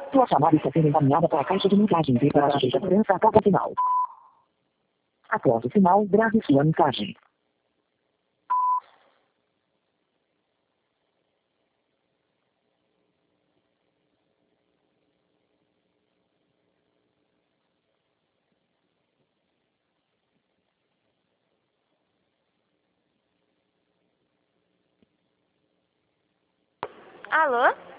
Sua chamada está sendo encaminhada para a caixa de mensagens e para a segurança após o sinal. Após o sinal, grave sua mensagem. Alô?